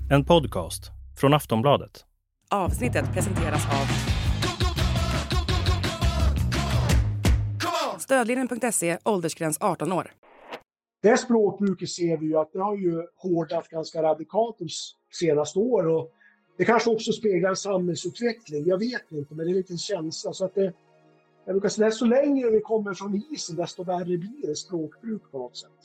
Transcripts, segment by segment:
En podcast från Aftonbladet. Avsnittet presenteras av Stödlinjen.se, åldersgräns 18 år. Det språkbruket ser vi ju att det har ju hårdat ganska radikalt de senaste år, och det kanske också speglar en samhällsutveckling. Jag vet inte, men det är en liten känsla. Så att jag brukar säga, desto längre vi kommer från isen, desto värre blir det språkbruk på något sätt.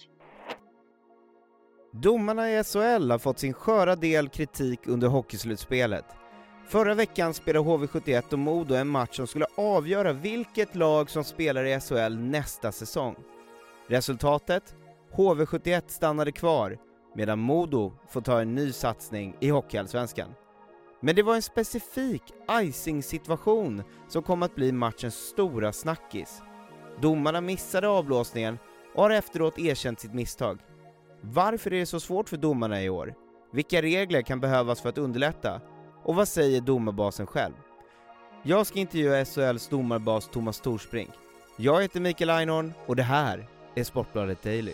Domarna i SHL har fått sin sköra del kritik under hockeyslutspelet. Förra veckan spelade HV71 och Modo en match som skulle avgöra vilket lag som spelar i SHL nästa säsong. Resultatet? HV71 stannade kvar, medan Modo får ta en ny satsning i Hockeyallsvenskan. Men det var en specifik icing-situation som kom att bli matchens stora snackis. Domarna missade avblåsningen och har efteråt erkänt sitt misstag. Varför är det så svårt för domarna i år? Vilka regler kan behövas för att underlätta? Och vad säger domarbasen själv? Jag ska intervjua SHLs domarbas Thomas Torsbrink. Jag heter Mikael Einhorn och det här är Sportbladet Daily.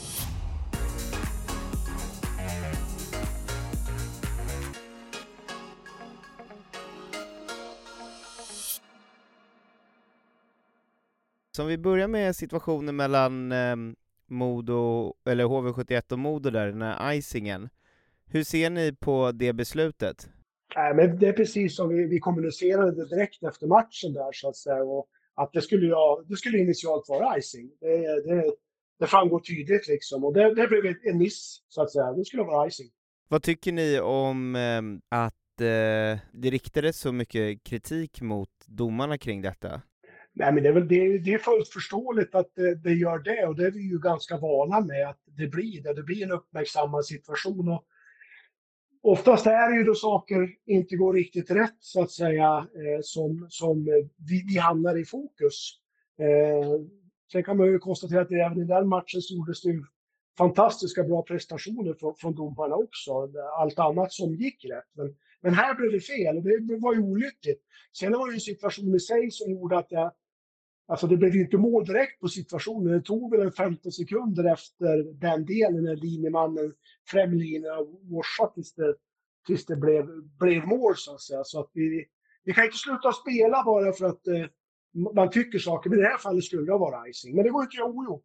Så om vi börjar med situationen mellan Modo, eller HV71 och Modo där, den här icingen. Hur ser ni på det beslutet? Nej, men det är precis som vi kommunicerade det direkt efter matchen där, så att säga, och att det skulle initialt vara icing. Det framgår tydligt liksom, och det blev en miss, så att säga. Det skulle vara icing. Vad tycker ni om att det riktades så mycket kritik mot domarna kring detta? Nej, men det är fullt förståeligt att det gör det, och det är vi ju ganska vana med att det blir det. Det blir en uppmärksammad situation, och oftast är det ju då saker inte går riktigt rätt, så att säga, som vi hamnar i fokus. Sen kan man ju konstatera att även i den matchen så gjordes det ju fantastiska bra prestationer från domarna också. Allt annat som gick rätt. Men här blev det fel, och det var ju olyckligt. Sen var det ju en situation i sig som gjorde att alltså det blev ju inte mål direkt på situationen. Det tog väl 15 sekunder efter den delen när linjemannen främlinjen warsade tills det blev mål, så att säga. Så att vi kan inte sluta spela bara för att man tycker saker. Men i det här fallet skulle det vara icing. Men det går inte att göra ogjort.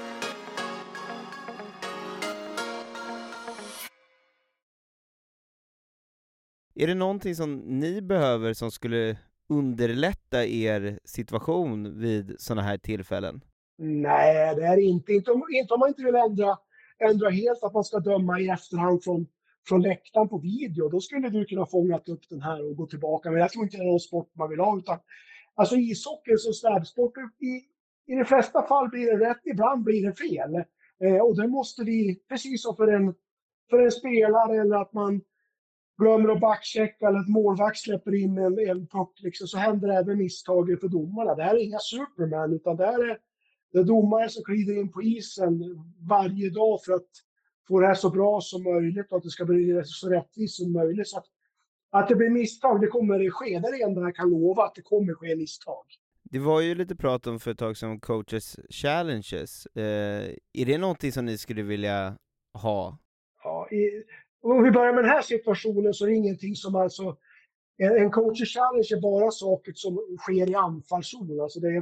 Är det någonting som ni behöver som skulle underlätta er situation vid sådana här tillfällen? Nej, det är inte om man inte vill ändra helt att man ska döma i efterhand från läktaren på video. Då skulle du kunna fånga upp den här och gå tillbaka. Men jag tror inte det är någon sport man vill ha. Utan, alltså ishockey som snabbsport, i de flesta fall blir det rätt, ibland blir det fel. Och det måste vi, precis som för en spelare, eller att man glömmer att backchecka eller att målvakt släpper in en puck, liksom, så händer det även misstag för domarna. Det här är inga Superman, utan det är domare som kliver in på isen varje dag för att få det här så bra som möjligt och att det ska bli så rättvist som möjligt. Så att det blir misstag, det kommer det ske. Det är det enda jag kan lova, att det kommer ske misstag. Det var ju lite prat om för ett tag som coaches challenges. Är det någonting som ni skulle vilja ha? Ja, om vi börjar med den här situationen så är det ingenting som alltså... En coaches challenge är bara saker som sker i anfallszon. Alltså det är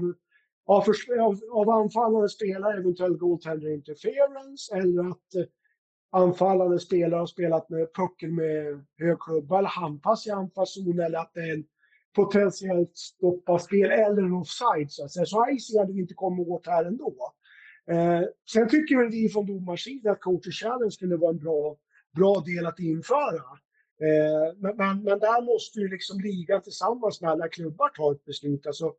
av anfallande spelare eventuell goaltender interference, eller att anfallande spelare har spelat med pucken med hög klubba eller handpass i anfallszon, eller att det är en potentiellt stoppat spel eller en offside. Så icing hade vi inte kommit åt här ändå. Sen tycker väl vi från domarsidan att coaches challenge skulle vara en bra del att införa. Men där måste ju liksom ligan tillsammans med alla klubbar ta ett beslut. Alltså,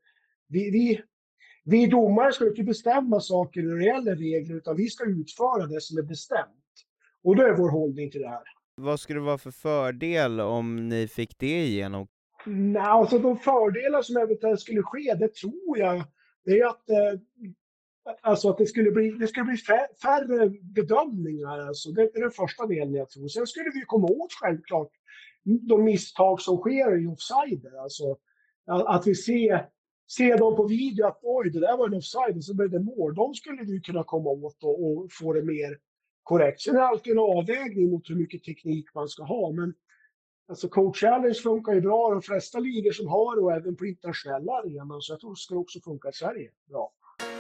vi domare ska inte bestämma saker när det gäller regler, utan vi ska utföra det som är bestämt. Och det är vår hållning till det här. Vad skulle det vara för fördel om ni fick det igenom? Nej, alltså de fördelar som eventuellt skulle ske, det tror jag, det är att alltså att det skulle bli färre bedömningar. Alltså det är den första delen jag tror. Sen skulle vi komma åt självklart de misstag som sker i offside. Alltså att vi ser dem på video att oj, det där var en offside och så blev det mål. De skulle vi kunna komma åt och få det korrekt. Sen är det alltid en avvägning mot hur mycket teknik man ska ha. Men alltså Coach Challenge funkar ju bra i de flesta ligor som har det och även på internationella arenor. Så jag tror det ska också funka i Sverige bra.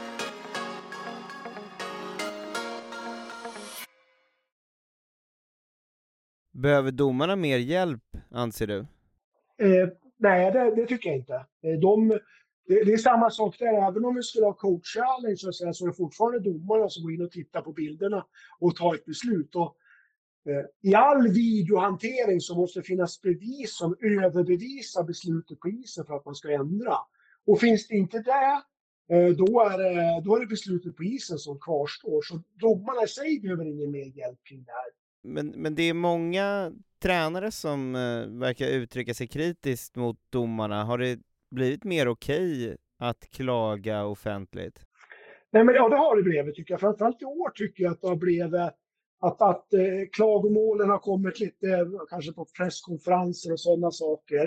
Behöver domarna mer hjälp, anser du? Nej, det tycker jag inte. Det är samma sak där. Även om vi skulle ha Coach Challenge så är det fortfarande domarna som går in och tittar på bilderna och tar ett beslut. Och, i all videohantering så måste det finnas bevis som överbevisar beslutet på isen för att man ska ändra. Och finns det inte det, då är det beslutet på isen som kvarstår. Så domarna i sig behöver ingen mer hjälp kring det här. Men det är många tränare som verkar uttrycka sig kritiskt mot domarna. Har det blivit mer okej att klaga offentligt? Nej, men ja, det har det blivit tycker jag. Framförallt i år tycker jag att det har blivit att klagomålen har kommit lite kanske på presskonferenser och sådana saker.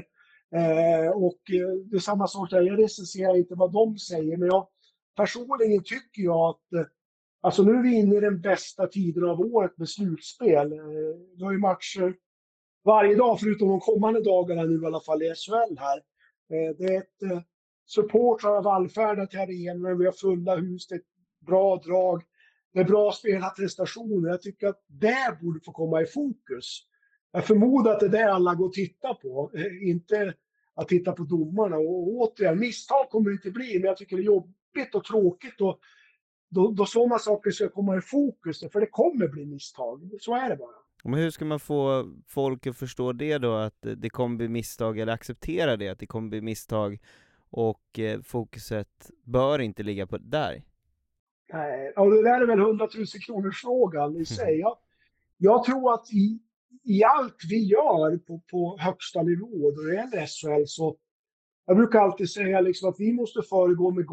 Det är samma sak där. Jag recenserar inte vad de säger, men jag personligen tycker jag att alltså nu är vi inne i den bästa tiden av året med slutspel. Vi har ju matcher varje dag förutom de kommande dagarna nu i alla fall i SHL här. Det är ett supportrar har vallfärdat till arenan, vi har fulla hus, det är ett bra drag, det är bra spelarprestationer. Jag tycker att det borde få komma i fokus. Jag förmodar att det är det alla går och tittar på, inte att titta på domarna. Och återigen, misstag kommer det inte bli, men jag tycker det är jobbigt och tråkigt och då sådana saker ska komma i fokus, för det kommer bli misstag. Så är det bara. Men hur ska man få folk att förstå det då, att det kommer bli misstag, eller acceptera det, att det kommer bli misstag och fokuset bör inte ligga på där? Nej, och det där är väl 100 000 kronors frågan i sig. Jag tror att i allt vi gör på högsta nivå då det gäller SHL, så jag brukar alltid säga liksom att vi måste föregå med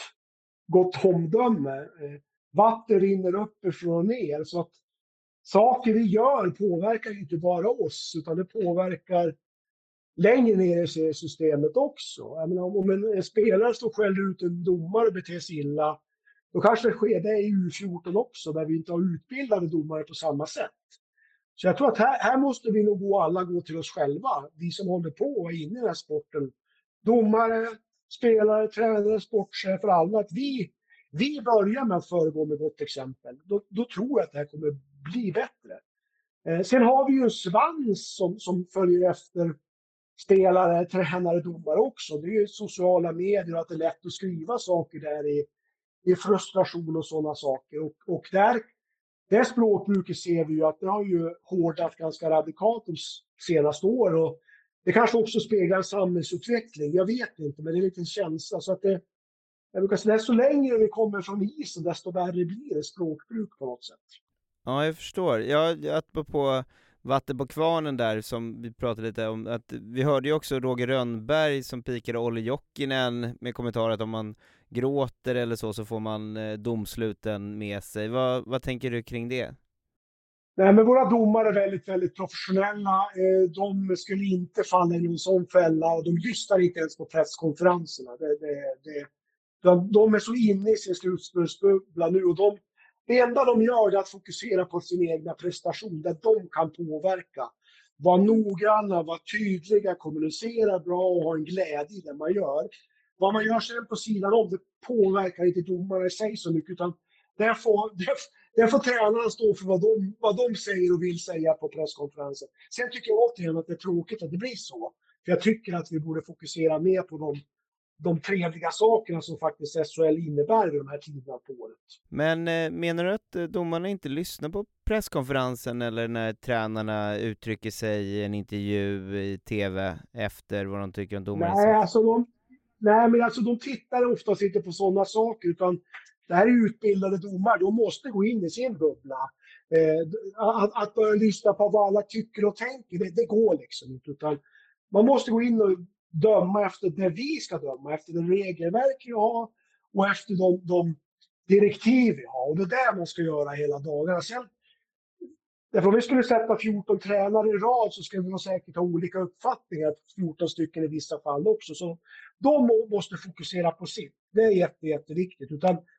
gott omdöme. Vatten rinner uppifrån och ner, så att saker vi gör påverkar inte bara oss, utan det påverkar längre ner i systemet också. Jag menar, om en spelare står själv ut en domare och beter sig illa, då kanske det sker det i U14 också, där vi inte har utbildade domare på samma sätt. Så jag tror att här måste vi nog alla gå till oss själva, vi som håller på och är inne i den här sporten. Domare, spelare, tränare, sportchefer, alla, att vi börjar med att föregå med gott exempel. Då tror jag att det här kommer bli bättre. Sen har vi ju en svans som följer efter spelare, tränare, domare också. Det är ju sociala medier och att det är lätt att skriva saker där i frustration och sådana saker. Och det språkbruket ser vi ju att det har ju hårdat ganska radikalt de senaste år. Och det kanske också speglar en samhällsutveckling. Jag vet inte, men det är en liten känsla. Så att jag brukar säga, så längre vi kommer från isen, desto värre blir det språkbruk på något sätt. Ja, jag förstår. Att på vatten på kvarnen där som vi pratade lite om, att vi hörde ju också Roger Rönnberg som pikade Olli Jokinen med kommentarer att om man gråter eller så får man domsluten med sig. Vad tänker du kring det? Nej, men våra domare är väldigt, väldigt professionella. De skulle inte falla i någon sån fälla och de lyssnar inte ens på presskonferenserna. De är så inne i sin slutspelsbubbla nu och det enda de gör är att fokusera på sin egna prestation där de kan påverka. Vara noggranna, vara tydliga, kommunicera bra och ha en glädje i det man gör. Vad man gör sen på sidan om, det påverkar inte domarna i sig så mycket, utan där får tränarna stå för vad de säger och vill säga på presskonferensen. Sen tycker jag återigen att det är tråkigt att det blir så. För jag tycker att vi borde fokusera mer på de trevliga sakerna som faktiskt SHL innebär i de här tiderna på året. Men menar du att domarna inte lyssnar på presskonferensen eller när tränarna uttrycker sig i en intervju i tv efter vad de tycker om domaren? Nej, men de tittar oftast inte på sådana saker, utan det här är utbildade domare, de måste gå in i sin bubbla. Att börja lyssna på vad alla tycker och tänker, det går liksom inte, utan man måste gå in och döma efter det vi ska döma, efter det regelverk vi har och efter de direktiv vi har. Och det är det man ska göra hela dagarna. Sen, därför om vi skulle sätta 14 tränare i rad så skulle vi säkert ha olika uppfattningar, 14 stycken i vissa fall också. Så de måste fokusera på sitt. Det är jätteviktigt. Utan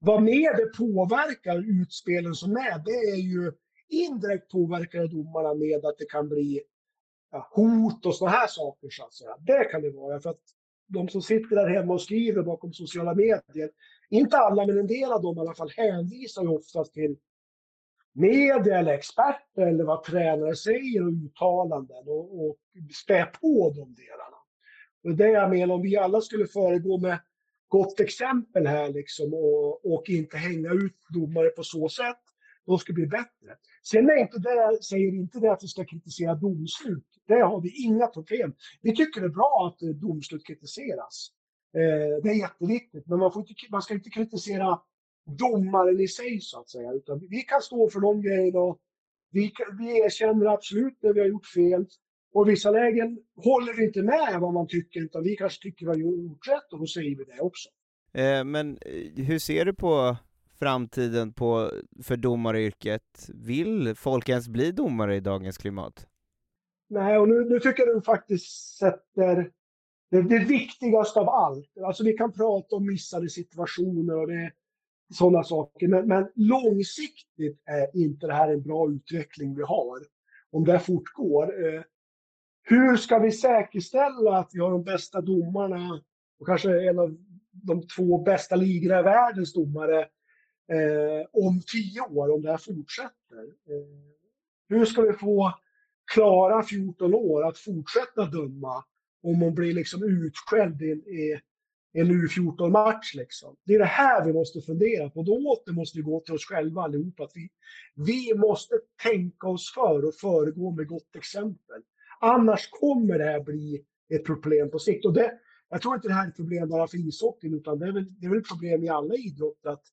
vad mer det påverkar utspelen som är, det är ju indirekt påverkar domarna med att det kan bli hot och såna här saker så att säga. Det kan det vara, för att de som sitter där hemma och skriver bakom sociala medier, inte alla men en del av dem i alla fall, hänvisar ju oftast till media eller experter eller vad tränare säger och uttalanden och spä på de delarna. Och det jag menar, om vi alla skulle föregå med gott exempel här liksom och inte hänga ut domare på så sätt, då ska det bli bättre. Sen är inte det, säger inte det att vi ska kritisera domslut. Det har vi inga problem. Vi tycker det är bra att domslut kritiseras. Det är jätteviktigt, men man ska inte kritisera domaren i sig så att säga, utan vi kan stå för de grejerna och vi erkänner absolut när vi har gjort fel. Och i vissa lägen håller vi inte med vad man tycker, utan vi kanske tycker vi har gjort rätt och då säger vi det också. Men hur ser du på framtiden för domaryrket? Vill folk ens bli domare i dagens klimat? Nej, och nu tycker jag du faktiskt sätter det viktigaste av allt. Alltså vi kan prata om missade situationer och sådana saker, men långsiktigt är inte det här en bra utveckling vi har. Om det fortgår. Hur ska vi säkerställa att vi har de bästa domarna och kanske en av de 2 bästa ligorna i världens domare om 10 år, om det här fortsätter? Hur ska vi få klara 14 år att fortsätta döma om man blir liksom utskälld i en U14-match liksom? Det är det här vi måste fundera på. Då måste vi gå till oss själva allihopa. Att vi måste tänka oss för och föregå med gott exempel. Annars kommer det här bli ett problem på sikt. Och jag tror inte det här är ett problem bara för ishockeyn, utan det är väl ett problem i alla idrotter att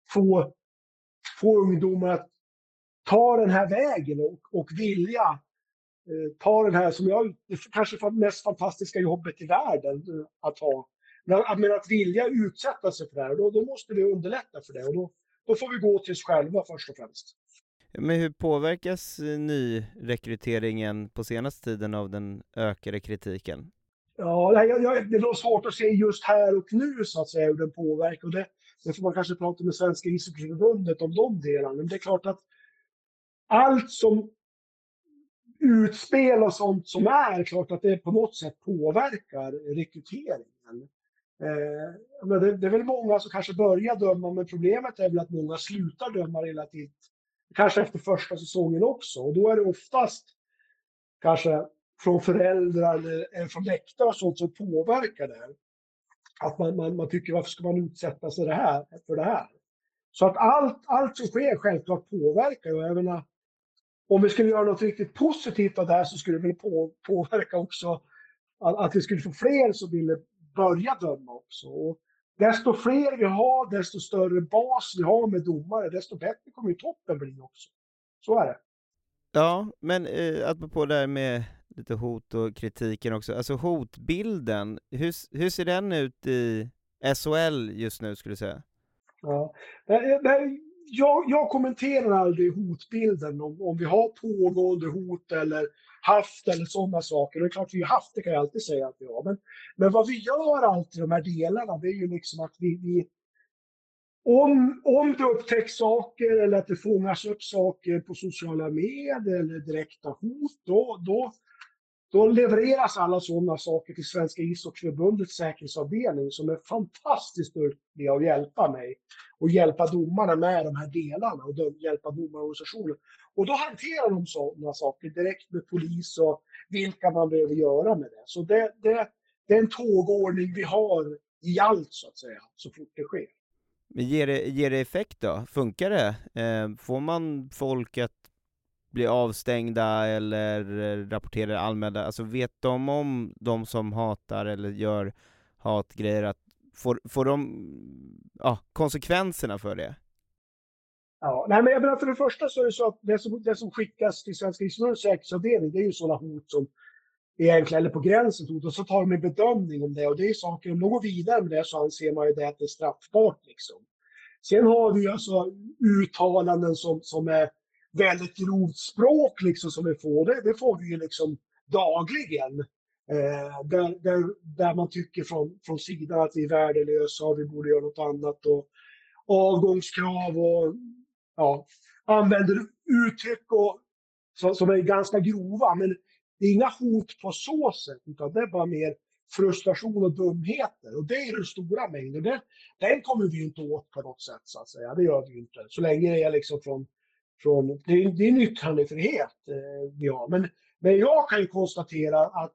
få ungdomar att ta den här vägen och vilja ta den här, som kanske mest fantastiska jobbet i världen att ha. Men att vilja utsätta sig för det här, då måste vi underlätta för det. Och då får vi gå till oss själva först och främst. Men hur påverkas nyrekryteringen på senaste tiden av den ökade kritiken? Ja, det är nog svårt att se just här och nu så att säga hur den påverkar. Och det får man kanske prata med Svenska ishockeyförbundet om de delarna. Men det är klart att allt som utspel och sånt som är klart att det på något sätt påverkar rekryteringen. Men det är väl många som kanske börjar döma, men problemet är väl att många slutar döma relativt, kanske efter första säsongen också. Och då är det oftast kanske från föräldrar eller från läktare och sånt som påverkar det. Att man tycker, varför ska man utsätta sig för det här? Så att allt som sker självklart påverkar. Och jag menar, om vi skulle göra något riktigt positivt av det här så skulle det påverka också att vi skulle få fler som ville börja döma också. Och desto fler vi har, desto större bas vi har med domare, desto bättre kommer ju toppen bli också. Så är det. Ja, men apropå det här med lite hot och kritiken också. Alltså hotbilden, hur ser den ut i SHL just nu skulle du säga? Ja. Jag kommenterar aldrig hotbilden om vi har pågående hot eller haft eller sådana saker. Det är klart vi har haft, det kan jag alltid säga att vi har. Men vad vi gör alltid i de här delarna, det är ju liksom att vi om det upptäcks saker eller att det fångas upp saker på sociala medier eller direkta hot, då levereras alla sådana saker till Svenska ishockeyförbundets säkerhetsavdelning som är fantastiskt duktiga att hjälpa mig och hjälpa domarna med de här delarna och hjälpa domarorganisationen. Och då hanterar de sådana saker direkt med polis och vilka man behöver göra med det. Så det är en tågordning vi har i allt så att säga, så fort det sker. Men ger det effekt då? Funkar det? Får man folk att bli avstängda eller rapportera anmälda? Alltså vet de om de som hatar eller gör hatgrejer, att får de konsekvenserna för det? Ja, nej, men jag menar, för det första så är det så att det som skickas till Svenska ishockeyförbundets säkerhetsavdelning, det är ju sådana hot som egentligen eller på gränsen hot, och så tar de en bedömning om det, och det är saker, om de går vidare med det så anser man ju det att det är straffbart liksom. Sen har vi alltså uttalanden som är väldigt grovt språk liksom, som vi får. Det får vi ju liksom dagligen. Där man tycker från sidan att vi är värdelösa och vi borde göra något annat. avgångskrav och använder uttryck som är ganska grova. Men det är inga hot på så sätt, utan det är bara mer frustration och dumheter. Och det är den stora mängden. Den kommer vi inte åt på något sätt, så att säga. Det gör vi inte. Så länge det är liksom det är yttrandefrihet vi har. Men jag kan ju konstatera att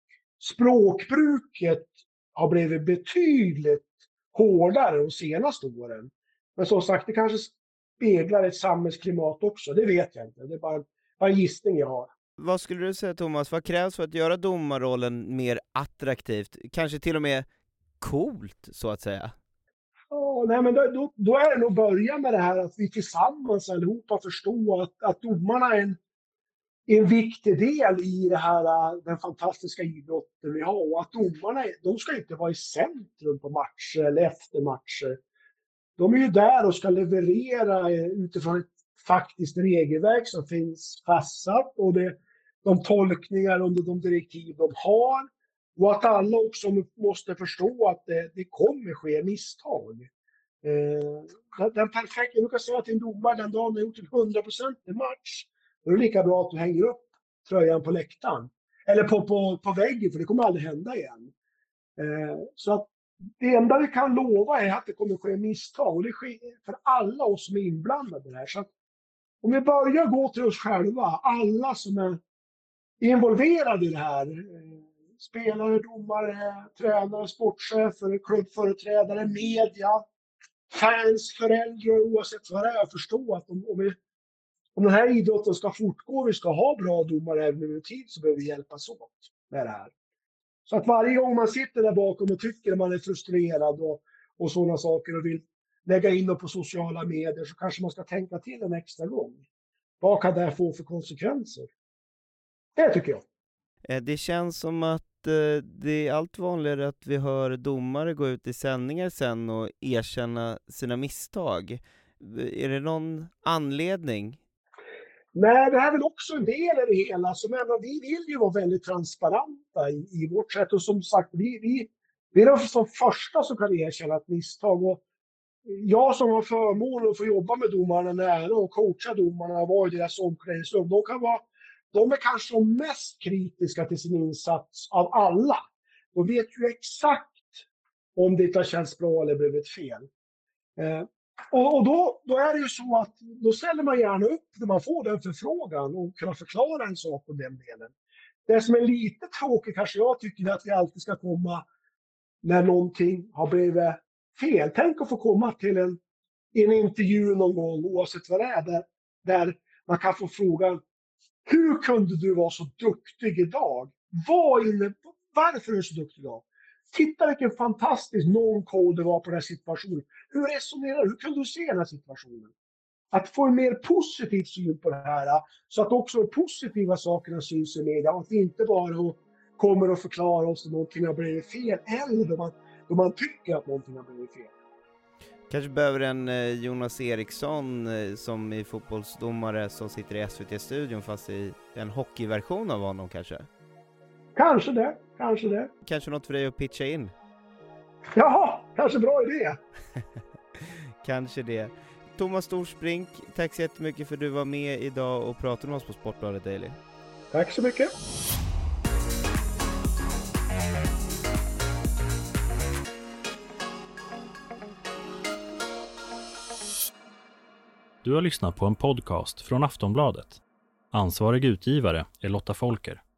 språkbruket har blivit betydligt hårdare de senaste åren. Men som sagt, det kanske speglar ett samhällsklimat också. Det vet jag inte. Det är bara en gissning jag har. Vad skulle du säga, Thomas? Vad krävs för att göra domarrollen mer attraktivt? Kanske till och med coolt, så att säga? Men då är det nog börja med det här att vi tillsammans allihopa förstår att domarna är en viktig del i det här, den fantastiska idrotten vi har. Och att domarna, de ska inte vara i centrum på matcher eller efter matcher. De är ju där och ska leverera utifrån ett faktiskt regelverk som finns fastsatt och de tolkningar under de direktiv de har. Och att alla också måste förstå att det kommer ske misstag. Den perfekta, jag brukar säga till en domare den dagen har gjort en 100% i match. Då är det lika bra att du hänger upp tröjan på läktaren. Eller på väggen, för det kommer aldrig hända igen. Så att det enda vi kan lova är att det kommer ske misstag. Och det sker för alla oss som är inblandade i det här. Så att om vi börjar gå till oss själva, alla som är involverade i det här, spelare, domare, tränare, sportchefer, klubbföreträdare, media, fans, föräldrar, oavsett vad det är, förstå att om den här idrotten ska fortgå, vi ska ha bra domare även över tid, så behöver vi hjälpas åt med det här. Så att varje gång man sitter där bakom och tycker att man är frustrerad och sådana saker och vill lägga in dem på sociala medier, så kanske man ska tänka till en extra gång. Vad kan det här få för konsekvenser? Det tycker jag. Det känns som att det är allt vanligare att vi hör domare gå ut i sändningar sen och erkänna sina misstag. Är det någon anledning? Nej, det här är väl också en del i det hela. Vi vill ju vara väldigt transparenta i vårt sätt. Och som sagt, vi är de som första som kan erkänna ett misstag. Och jag som har förmånen att få jobba med domarna nära och coacha domarna och vara i deras omklädningsrum, de är kanske de mest kritiska till sin insats av alla. De vet ju exakt om det inte har känts bra eller blivit fel. Och då är det ju så att då ställer man gärna upp när man får den förfrågan och kan förklara en sak på den delen. Det som är lite tråkigt kanske jag tycker är att vi alltid ska komma när någonting har blivit fel. Tänk att få komma till en intervju någon gång, oavsett vad det är, där man kan få frågan: hur kunde du vara så duktig idag? Varför är du så duktig idag? Titta vilken fantastisk non-call det var på den här situationen. Hur resonerar du? Hur kunde du se den här situationen? Att få en mer positiv syn på det här, så att också de positiva sakerna syns i media. Att vi inte bara kommer att förklara oss om någonting har blivit fel, eller då man tycker att någonting har blivit fel. Kanske behöver en Jonas Eriksson som är fotbollsdomare som sitter i SVT-studion, fast i en hockeyversion av honom kanske? Kanske det. Kanske något för dig att pitcha in? Jaha, kanske bra idé. Kanske det. Thomas Storsbrink, tack så jättemycket för att du var med idag och pratade med oss på Sportbladet Daily. Tack så mycket. Du har lyssnat på en podcast från Aftonbladet. Ansvarig utgivare är Lotta Folker.